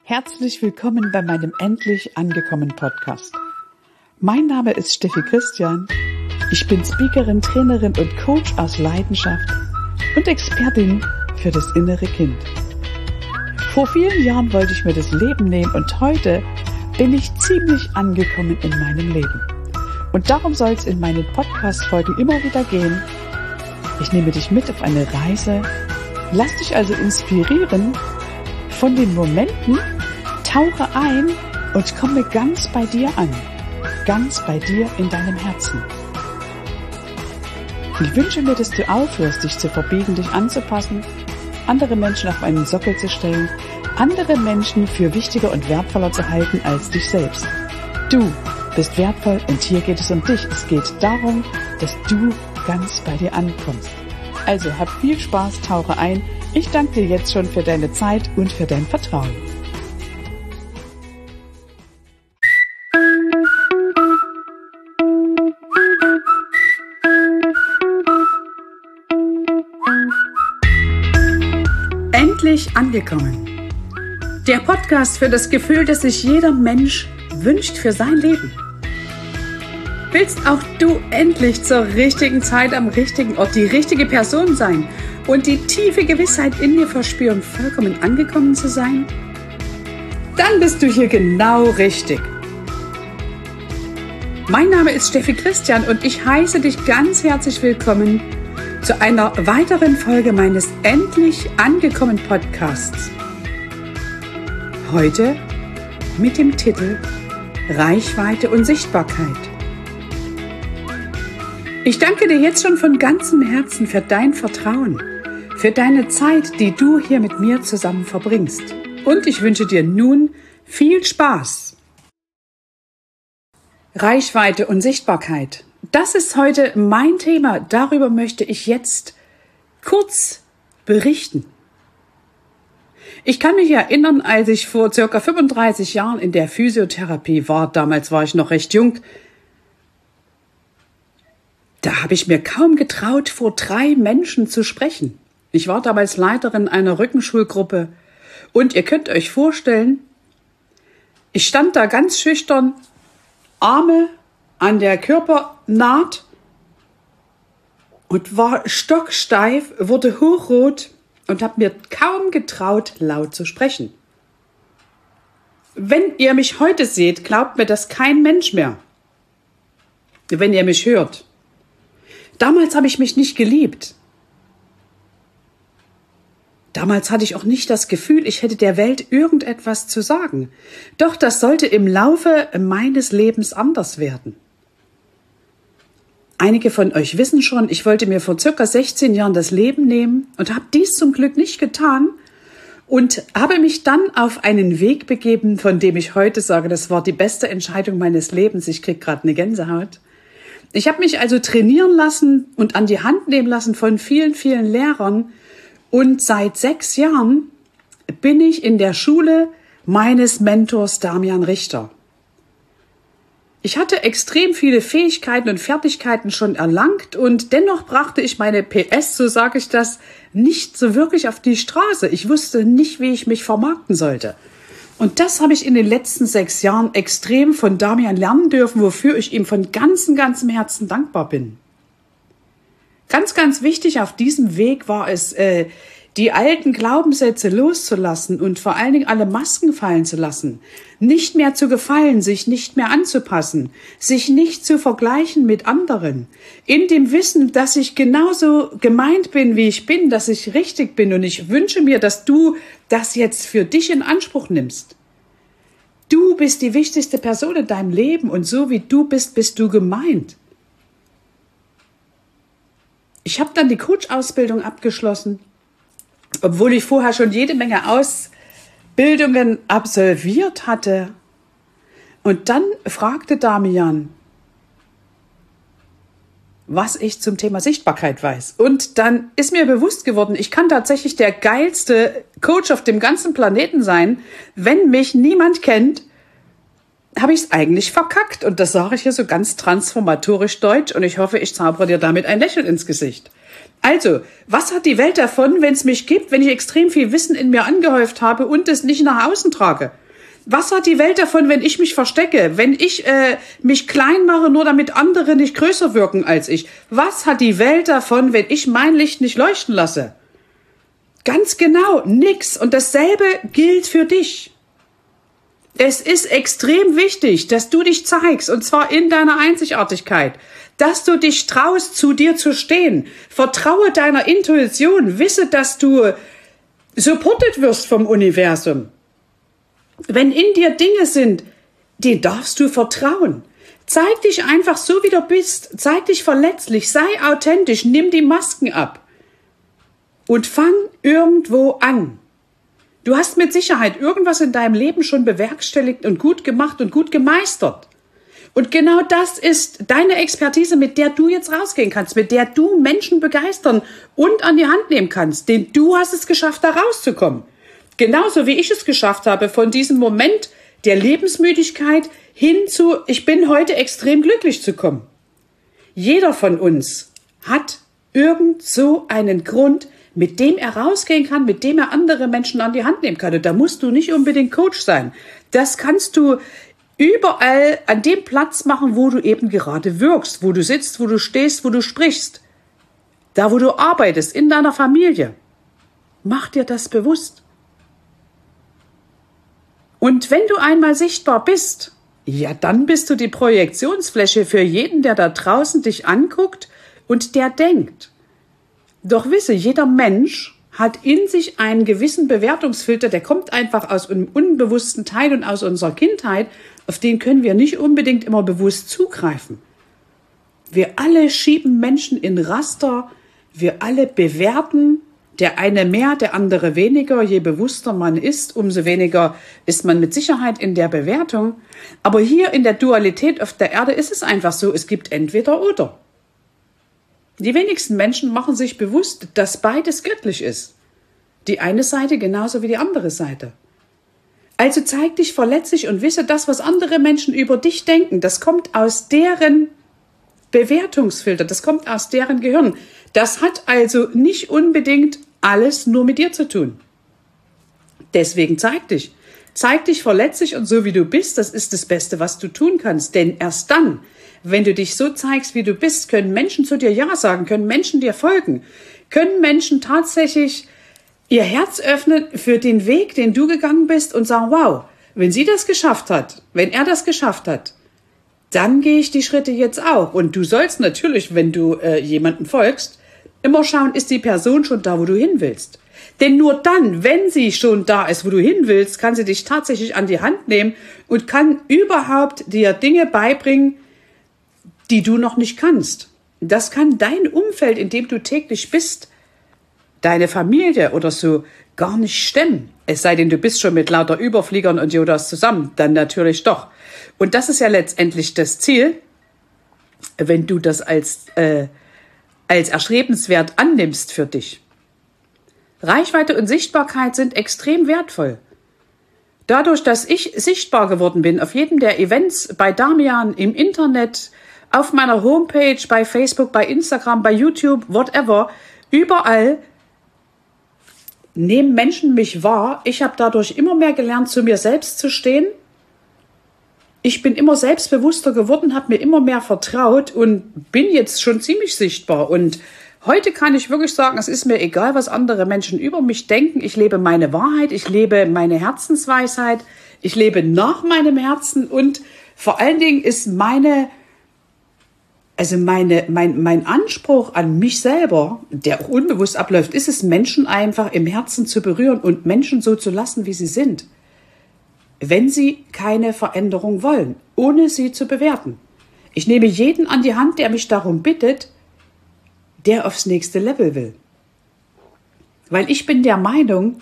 Herzlich willkommen bei meinem Endlich angekommen Podcast. Mein Name ist Steffi Christian. Ich bin Speakerin, Trainerin und Coach aus Leidenschaft und Expertin für das innere Kind. Vor vielen Jahren wollte ich mir das Leben nehmen und heute bin ich ziemlich angekommen in meinem Leben. Und darum soll es in meinen Podcast-Folgen immer wieder gehen. Ich nehme dich mit auf eine Reise, lass dich also inspirieren von den Momenten, tauche ein und komme ganz bei dir an, ganz bei dir in deinem Herzen. Ich wünsche mir, dass du aufhörst, dich zu verbiegen, dich anzupassen, andere Menschen auf einen Sockel zu stellen, andere Menschen für wichtiger und wertvoller zu halten als dich selbst. Du bist wertvoll und hier geht es um dich. Es geht darum, dass du ganz bei dir ankommst. Also hab viel Spaß, tauche ein. Ich danke dir jetzt schon für deine Zeit und für dein Vertrauen. Endlich angekommen. Der Podcast für das Gefühl, das sich jeder Mensch wünscht für sein Leben. Willst auch du endlich zur richtigen Zeit am richtigen Ort die richtige Person sein und die tiefe Gewissheit in dir verspüren, vollkommen angekommen zu sein? Dann bist du hier genau richtig. Mein Name ist Steffi Christian und ich heiße dich ganz herzlich willkommen zu einer weiteren Folge meines Endlich angekommen Podcasts. Heute mit dem Titel Reichweite und Sichtbarkeit. Ich danke dir jetzt schon von ganzem Herzen für dein Vertrauen, für deine Zeit, die du hier mit mir zusammen verbringst. Und ich wünsche dir nun viel Spaß. Reichweite und Sichtbarkeit. Das ist heute mein Thema. Darüber möchte ich jetzt kurz berichten. Ich kann mich erinnern, als ich vor circa 35 Jahren in der Physiotherapie war, damals war ich noch recht jung, da habe ich mir kaum getraut, vor 3 Menschen zu sprechen. Ich war damals Leiterin einer Rückenschulgruppe und ihr könnt euch vorstellen, ich stand da ganz schüchtern, Arme an der Körpernaht und war stocksteif, wurde hochrot und habe mir kaum getraut, laut zu sprechen. Wenn ihr mich heute seht, glaubt mir das kein Mensch mehr, wenn ihr mich hört. Damals habe ich mich nicht geliebt. Damals hatte ich auch nicht das Gefühl, ich hätte der Welt irgendetwas zu sagen. Doch das sollte im Laufe meines Lebens anders werden. Einige von euch wissen schon, ich wollte mir vor circa 16 Jahren das Leben nehmen und habe dies zum Glück nicht getan und habe mich dann auf einen Weg begeben, von dem ich heute sage, das war die beste Entscheidung meines Lebens. Ich kriege gerade eine Gänsehaut. Ich habe mich also trainieren lassen und an die Hand nehmen lassen von vielen, vielen Lehrern. Und seit 6 Jahren bin ich in der Schule meines Mentors Damian Richter. Ich hatte extrem viele Fähigkeiten und Fertigkeiten schon erlangt und dennoch brachte ich meine PS, so sage ich das, nicht so wirklich auf die Straße. Ich wusste nicht, wie ich mich vermarkten sollte. Und das habe ich in den letzten 6 Jahren extrem von Damian lernen dürfen, wofür ich ihm von ganzem Herzen dankbar bin. Ganz, ganz wichtig auf diesem Weg war es, die alten Glaubenssätze loszulassen und vor allen Dingen alle Masken fallen zu lassen. Nicht mehr zu gefallen, sich nicht mehr anzupassen, sich nicht zu vergleichen mit anderen. In dem Wissen, dass ich genauso gemeint bin, wie ich bin, dass ich richtig bin. Und ich wünsche mir, dass du das jetzt für dich in Anspruch nimmst. Du bist die wichtigste Person in deinem Leben und so wie du bist, bist du gemeint. Ich habe dann die Coach-Ausbildung abgeschlossen, obwohl ich vorher schon jede Menge Ausbildungen absolviert hatte. Und dann fragte Damian, was ich zum Thema Sichtbarkeit weiß. Und dann ist mir bewusst geworden, ich kann tatsächlich der geilste Coach auf dem ganzen Planeten sein. Wenn mich niemand kennt, habe ich es eigentlich verkackt. Und das sage ich hier so ganz transformatorisch deutsch. Und ich hoffe, ich zaubere dir damit ein Lächeln ins Gesicht. Also, was hat die Welt davon, wenn es mich gibt, wenn ich extrem viel Wissen in mir angehäuft habe und es nicht nach außen trage? Was hat die Welt davon, wenn ich mich verstecke, wenn ich mich klein mache, nur damit andere nicht größer wirken als ich? Was hat die Welt davon, wenn ich mein Licht nicht leuchten lasse? Ganz genau, nix. Und dasselbe gilt für dich. Es ist extrem wichtig, dass du dich zeigst, und zwar in deiner Einzigartigkeit, dass du dich traust, zu dir zu stehen. Vertraue deiner Intuition, wisse, dass du supported wirst vom Universum. Wenn in dir Dinge sind, denen darfst du vertrauen. Zeig dich einfach so, wie du bist. Zeig dich verletzlich, sei authentisch, nimm die Masken ab. Und fang irgendwo an. Du hast mit Sicherheit irgendwas in deinem Leben schon bewerkstelligt und gut gemacht und gut gemeistert. Und genau das ist deine Expertise, mit der du jetzt rausgehen kannst, mit der du Menschen begeistern und an die Hand nehmen kannst. Denn du hast es geschafft, da rauszukommen. Genauso wie ich es geschafft habe, von diesem Moment der Lebensmüdigkeit hin zu, ich bin heute extrem glücklich zu kommen. Jeder von uns hat irgend so einen Grund, mit dem er rausgehen kann, mit dem er andere Menschen an die Hand nehmen kann. Und da musst du nicht unbedingt Coach sein. Das kannst du überall an dem Platz machen, wo du eben gerade wirkst, wo du sitzt, wo du stehst, wo du sprichst. Da, wo du arbeitest, in deiner Familie. Mach dir das bewusst. Und wenn du einmal sichtbar bist, ja, dann bist du die Projektionsfläche für jeden, der da draußen dich anguckt und der denkt. Doch wisse, jeder Mensch hat in sich einen gewissen Bewertungsfilter, der kommt einfach aus einem unbewussten Teil und aus unserer Kindheit, auf den können wir nicht unbedingt immer bewusst zugreifen. Wir alle schieben Menschen in Raster, wir alle bewerten, der eine mehr, der andere weniger. Je bewusster man ist, umso weniger ist man mit Sicherheit in der Bewertung. Aber hier in der Dualität auf der Erde ist es einfach so, es gibt entweder oder. Die wenigsten Menschen machen sich bewusst, dass beides göttlich ist. Die eine Seite genauso wie die andere Seite. Also zeig dich verletzlich und wisse, das, was andere Menschen über dich denken, das kommt aus deren Bewertungsfilter, das kommt aus deren Gehirn. Das hat also nicht unbedingt alles nur mit dir zu tun. Deswegen zeig dich. Zeig dich verletzlich und so wie du bist, das ist das Beste, was du tun kannst. Denn erst dann, wenn du dich so zeigst, wie du bist, können Menschen zu dir Ja sagen, können Menschen dir folgen, können Menschen tatsächlich ihr Herz öffnen für den Weg, den du gegangen bist und sagen, wow, wenn sie das geschafft hat, wenn er das geschafft hat, dann gehe ich die Schritte jetzt auch. Und du sollst natürlich, wenn du jemanden folgst, immer schauen, ist die Person schon da, wo du hin willst. Denn nur dann, wenn sie schon da ist, wo du hin willst, kann sie dich tatsächlich an die Hand nehmen und kann überhaupt dir Dinge beibringen, die du noch nicht kannst. Das kann dein Umfeld, in dem du täglich bist, deine Familie oder so gar nicht stemmen. Es sei denn, du bist schon mit lauter Überfliegern und Yodas zusammen, dann natürlich doch. Und das ist ja letztendlich das Ziel, wenn du das als erstrebenswert annimmst für dich. Reichweite und Sichtbarkeit sind extrem wertvoll. Dadurch, dass ich sichtbar geworden bin auf jedem der Events bei Damian, im Internet, auf meiner Homepage, bei Facebook, bei Instagram, bei YouTube, whatever, überall nehmen Menschen mich wahr. Ich habe dadurch immer mehr gelernt, zu mir selbst zu stehen. Ich bin immer selbstbewusster geworden, habe mir immer mehr vertraut und bin jetzt schon ziemlich sichtbar. Und heute kann ich wirklich sagen, es ist mir egal, was andere Menschen über mich denken. Ich lebe meine Wahrheit, ich lebe meine Herzensweisheit, ich lebe nach meinem Herzen und vor allen Dingen ist mein Anspruch an mich selber, der auch unbewusst abläuft, ist es, Menschen einfach im Herzen zu berühren und Menschen so zu lassen, wie sie sind. Wenn sie keine Veränderung wollen, ohne sie zu bewerten. Ich nehme jeden an die Hand, der mich darum bittet, der aufs nächste Level will. Weil ich bin der Meinung,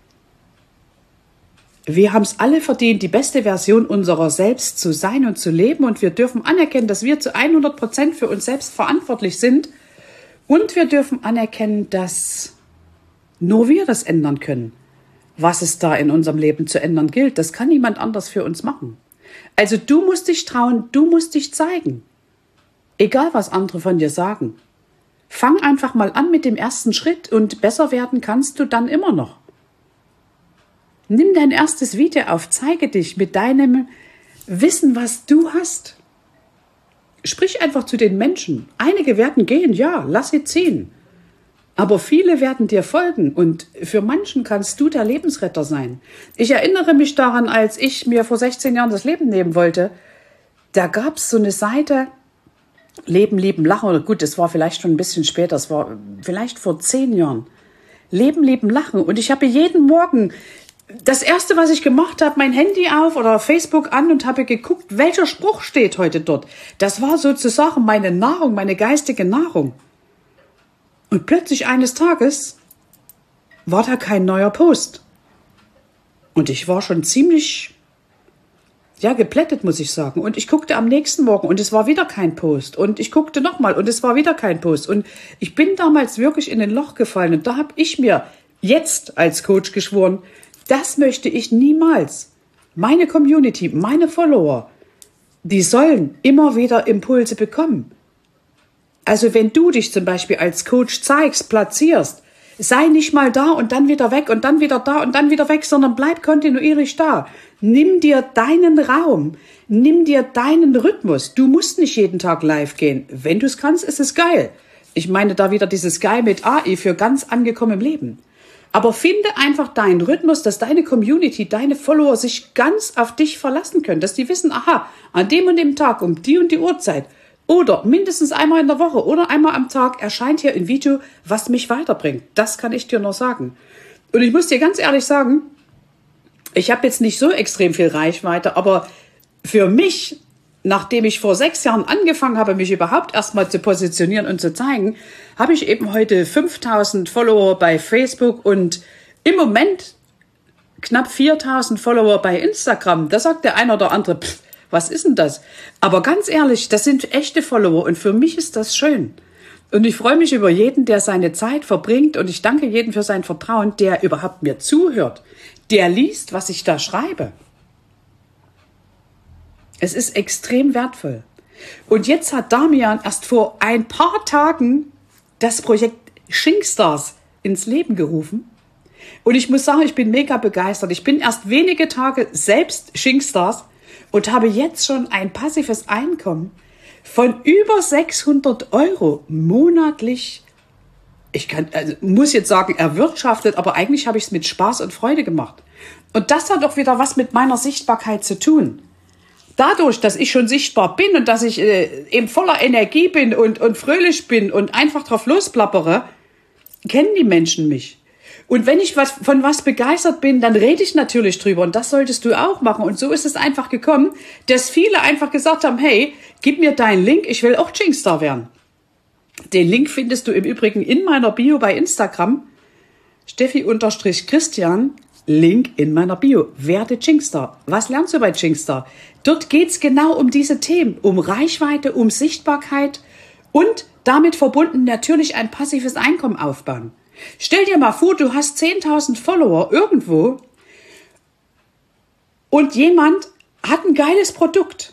wir haben es alle verdient, die beste Version unserer selbst zu sein und zu leben. Und wir dürfen anerkennen, dass wir zu 100% für uns selbst verantwortlich sind. Und wir dürfen anerkennen, dass nur wir das ändern können. Was es da in unserem Leben zu ändern gilt, das kann niemand anders für uns machen. Also du musst dich trauen, du musst dich zeigen. Egal, was andere von dir sagen. Fang einfach mal an mit dem ersten Schritt und besser werden kannst du dann immer noch. Nimm dein erstes Video auf, zeige dich mit deinem Wissen, was du hast. Sprich einfach zu den Menschen. Einige werden gehen, ja, lass sie ziehen. Aber viele werden dir folgen und für manchen kannst du der Lebensretter sein. Ich erinnere mich daran, als ich mir vor 16 Jahren das Leben nehmen wollte, da gab es so eine Seite, Leben, Lieben, Lachen, oder gut, das war vielleicht schon ein bisschen später, das war vielleicht vor 10 Jahren. Leben, Lieben, Lachen. Und ich habe jeden Morgen, das Erste, was ich gemacht habe, mein Handy auf oder Facebook an und habe geguckt, welcher Spruch steht heute dort. Das war sozusagen meine Nahrung, meine geistige Nahrung. Und plötzlich eines Tages war da kein neuer Post. Und ich war schon ziemlich, geplättet, muss ich sagen. Und ich guckte am nächsten Morgen und es war wieder kein Post. Und ich guckte nochmal und es war wieder kein Post. Und ich bin damals wirklich in ein Loch gefallen. Und da habe ich mir jetzt als Coach geschworen, das möchte ich niemals. Meine Community, meine Follower, die sollen immer wieder Impulse bekommen. Also wenn du dich zum Beispiel als Coach zeigst, platzierst, sei nicht mal da und dann wieder weg und dann wieder da und dann wieder weg, sondern bleib kontinuierlich da. Nimm dir deinen Raum, nimm dir deinen Rhythmus. Du musst nicht jeden Tag live gehen. Wenn du es kannst, ist es geil. Ich meine da wieder dieses Geil mit AI für ganz angekommen im Leben. Aber finde einfach deinen Rhythmus, dass deine Community, deine Follower sich ganz auf dich verlassen können, dass die wissen, aha, an dem und dem Tag um die und die Uhrzeit oder mindestens einmal in der Woche oder einmal am Tag erscheint hier ein Video, was mich weiterbringt. Das kann ich dir nur sagen. Und ich muss dir ganz ehrlich sagen, ich habe jetzt nicht so extrem viel Reichweite, aber für mich, nachdem ich vor 6 Jahren angefangen habe, mich überhaupt erstmal zu positionieren und zu zeigen, habe ich eben heute 5000 Follower bei Facebook und im Moment knapp 4000 Follower bei Instagram. Da sagt der eine oder andere, was ist denn das? Aber ganz ehrlich, das sind echte Follower und für mich ist das schön. Und ich freue mich über jeden, der seine Zeit verbringt und ich danke jedem für sein Vertrauen, der überhaupt mir zuhört, der liest, was ich da schreibe. Es ist extrem wertvoll. Und jetzt hat Damian erst vor ein paar Tagen das Projekt Shinkstars ins Leben gerufen. Und ich muss sagen, ich bin mega begeistert. Ich bin erst wenige Tage selbst Shinkstars und habe jetzt schon ein passives Einkommen von über 600 € monatlich. Muss jetzt sagen, erwirtschaftet, aber eigentlich habe ich es mit Spaß und Freude gemacht. Und das hat auch wieder was mit meiner Sichtbarkeit zu tun. Dadurch, dass ich schon sichtbar bin und dass ich eben voller Energie bin und fröhlich bin und einfach drauf losplappere, kennen die Menschen mich. Und wenn ich von was begeistert bin, dann rede ich natürlich drüber und das solltest du auch machen. Und so ist es einfach gekommen, dass viele einfach gesagt haben, hey, gib mir deinen Link, ich will auch Shinkster werden. Den Link findest du im Übrigen in meiner Bio bei Instagram, Steffi_Christian, Link in meiner Bio, werde Shinkster. Was lernst du bei Shinkster? Dort geht's genau um diese Themen, um Reichweite, um Sichtbarkeit und damit verbunden natürlich ein passives Einkommen aufbauen. Stell dir mal vor, du hast 10.000 Follower irgendwo und jemand hat ein geiles Produkt.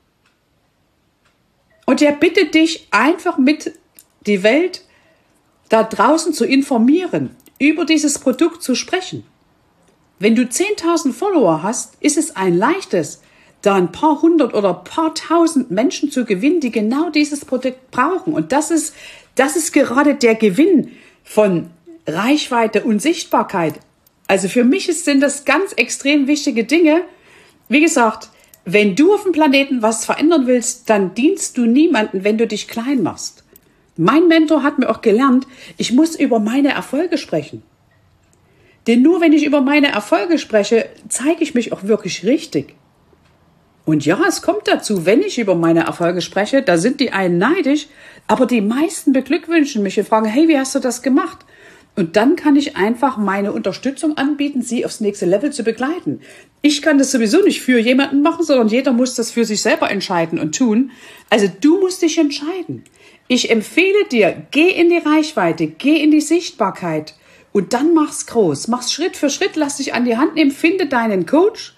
Und der bittet dich einfach mit die Welt da draußen zu informieren, über dieses Produkt zu sprechen. Wenn du 10.000 Follower hast, ist es ein leichtes, da ein paar hundert oder ein paar tausend Menschen zu gewinnen, die genau dieses Produkt brauchen. Und das ist gerade der Gewinn von Reichweite und Sichtbarkeit. Also für mich sind das ganz extrem wichtige Dinge. Wie gesagt, wenn du auf dem Planeten was verändern willst, dann dienst du niemanden, wenn du dich klein machst. Mein Mentor hat mir auch gelernt, ich muss über meine Erfolge sprechen. Denn nur wenn ich über meine Erfolge spreche, zeige ich mich auch wirklich richtig. Und ja, es kommt dazu, wenn ich über meine Erfolge spreche, da sind die einen neidisch, aber die meisten beglückwünschen mich und fragen, hey, wie hast du das gemacht? Und dann kann ich einfach meine Unterstützung anbieten, sie aufs nächste Level zu begleiten. Ich kann das sowieso nicht für jemanden machen, sondern jeder muss das für sich selber entscheiden und tun. Also du musst dich entscheiden. Ich empfehle dir, geh in die Reichweite, geh in die Sichtbarkeit und dann mach's groß. Mach's Schritt für Schritt, lass dich an die Hand nehmen, finde deinen Coach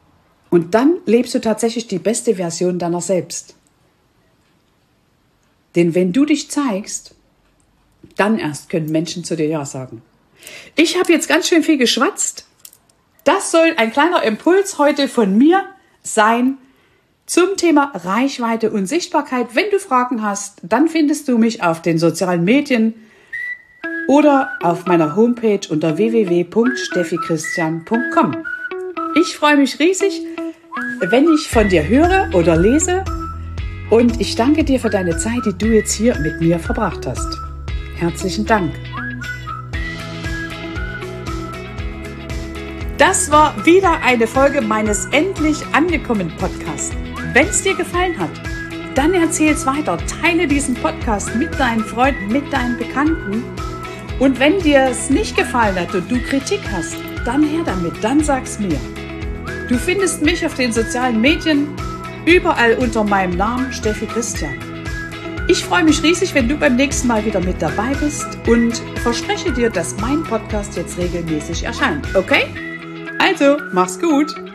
und dann lebst du tatsächlich die beste Version deiner selbst. Denn wenn du dich zeigst, dann erst können Menschen zu dir Ja sagen. Ich habe jetzt ganz schön viel geschwatzt. Das soll ein kleiner Impuls heute von mir sein zum Thema Reichweite und Sichtbarkeit. Wenn du Fragen hast, dann findest du mich auf den sozialen Medien oder auf meiner Homepage unter www.steffichristian.com. Ich freue mich riesig, wenn ich von dir höre oder lese, und ich danke dir für deine Zeit, die du jetzt hier mit mir verbracht hast. Herzlichen Dank. Das war wieder eine Folge meines Endlich angekommen Podcasts. Wenn es dir gefallen hat, dann erzähl es weiter. Teile diesen Podcast mit deinen Freunden, mit deinen Bekannten. Und wenn dir es nicht gefallen hat und du Kritik hast, dann her damit, dann sag's mir. Du findest mich auf den sozialen Medien überall unter meinem Namen Steffi Christian. Ich freue mich riesig, wenn du beim nächsten Mal wieder mit dabei bist und verspreche dir, dass mein Podcast jetzt regelmäßig erscheint. Okay? Also, mach's gut!